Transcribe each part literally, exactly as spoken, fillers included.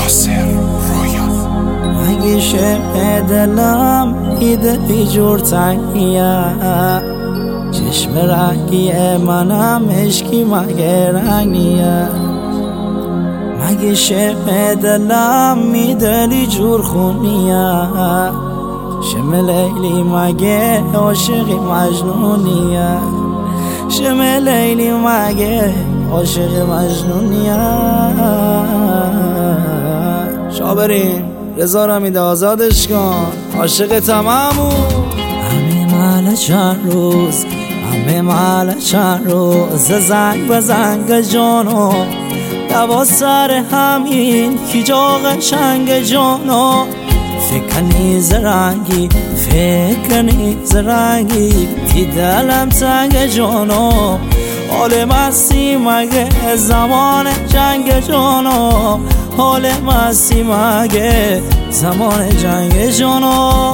ناصر رویان. مگه شب دلم ایده ای جور تنگیه، چشم رنگیه منم عشقی مگه رنگیه. مگه شب دلم میدلی جور خونیه، شم لیلی مگه عاشقی مجنونیه. شم لیلی مگه عاشق مجنونیه. شابرین رضا را میده آزادش کن، عاشق تمامو. همه مال چند روز، همه مال چند روز، زنگ به زنگ جانو دوا سر همین کی جا قشنگ جانو. فکر نیز رنگی، فکر نیز رنگی، تی دلم تنگ جانو. حال مستی مگه زمان جنگ جانو، حال مستی مگه زمان جنگ جانو.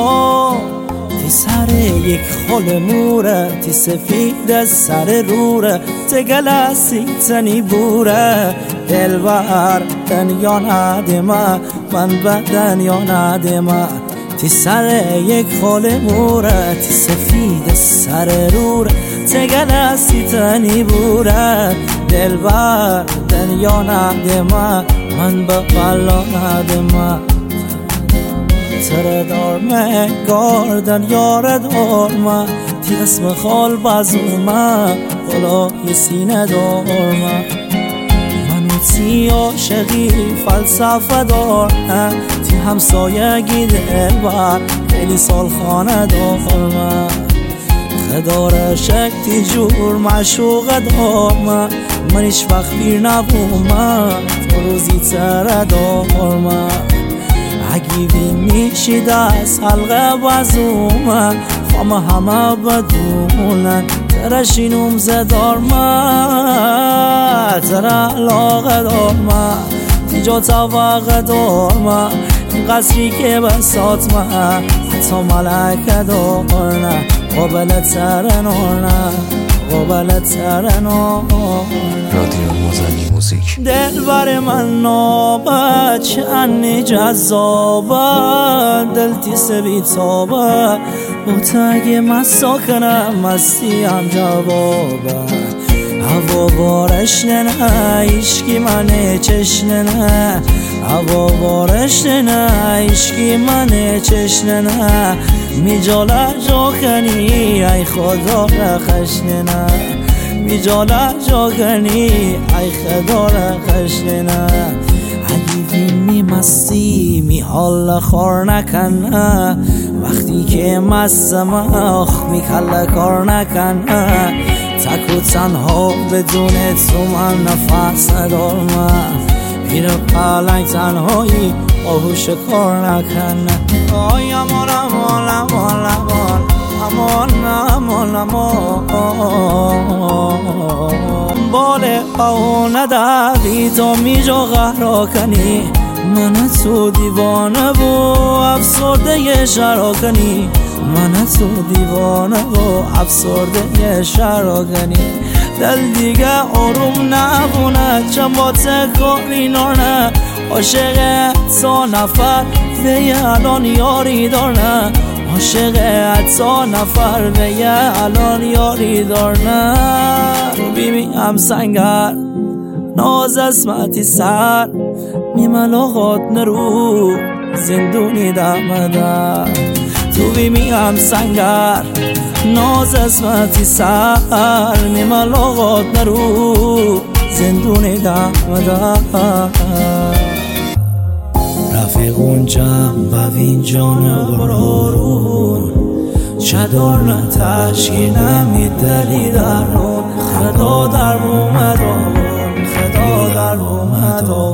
تی سر یک خال موره، تی سفید سر روره، تگلسی تنی بوره. دلبر دنیا ندیمه، من به دنیا ندیمه. تی سر یک خال موره، تی سفید سر روره، تگلسی تنی بوره. دلبر دنیا ندیمه، من به بلا ندیمه. تره دارمه گاردن یاره دارمه، تی اسم خال بزومه بالای سینه دارمه. منو تی عاشقی فلسفه دارمه، تی همسایگی دلبر خیلی سال خانه دارمه. خدار شکتی جور معشوقه دارمه، من ایش وقت بیر نبومه تو روزی تره دارمه. عگیبی میشید از حلقه بزومه، خام همه بدونن ترشینوم زدارمه. تره علاقه دارمه، تیجا طبقه دارمه، این قصری که بساتمه حتی ملکه دارنه. قابل تره نورنه، قابل تره نورنه. رادیو موزنی موزیک. دل بر من نابه چنی جذابه، دل تیس بیتابه با تگ مسا کنم مستی هم جوابه. هوا بارش نه ایشکی من چشنه نه، هوا بارش نه ایشکی من چشنه نه. می جاله جا کنی ای خدا رخشنه نه، می جاله جا کنی ای خدا رخشنه نه. حدیدی می مستی می حال خور نکنه، وقتی که مستم آخ می کل کار نکنه. تک و تنها بدون تو من نفس ندارمه، میره پلنگ تنهایی آهوش کار نکنه. آی امان امان امان امان امان امان امان. باله او ندوی تا می جا غهرا کنی، من تو دیوانه و افسرده یه شرا کنی. من تو دیوانه و افسرده یه شرا کنی. دل دیگه آروم نبونه چند با تکاری نارنه، عاشق تا نفر ویه الان یاری دارنه. عاشق تا نفر ویه الان یاری دارنه. تو بیمی هم سنگر ناز اسمتی سر، میملاقات نرو زندونی دمده. تو بیمی هم سنگر ناز اسمتی سر، میملاقات نرو زندونی دمده. رفیقون جمع ببین جان برارون، چدار نتشکی نمیدلی درون. خدا در اومدون، خدا در اومدون.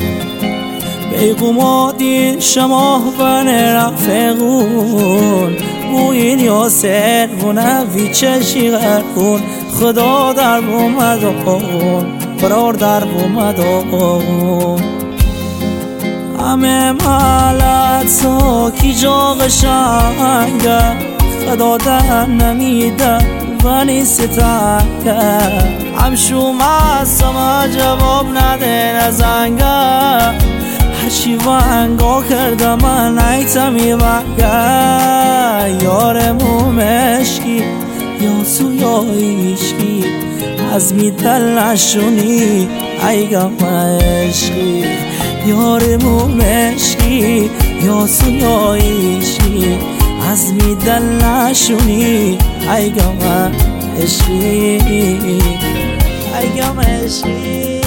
بیگو دین شما و رفیقون، بوین یا سر و نوی چشی غربون. خدا در اومدون، فرار در اومدون. همه مالت ها کی جا قشنگه، خدا در نمیده و نیست تنگه. همشو مستم جواب نده نزنگه، هرچی ونگا کردم من ایتمی وگا یارمو مشکی یا سویا ایشکی از میدل نشونی ایگم عشقی یارمو مشکی یا سویا ایشکی از میدل نشونی ایگم عشقی ایگم عشقی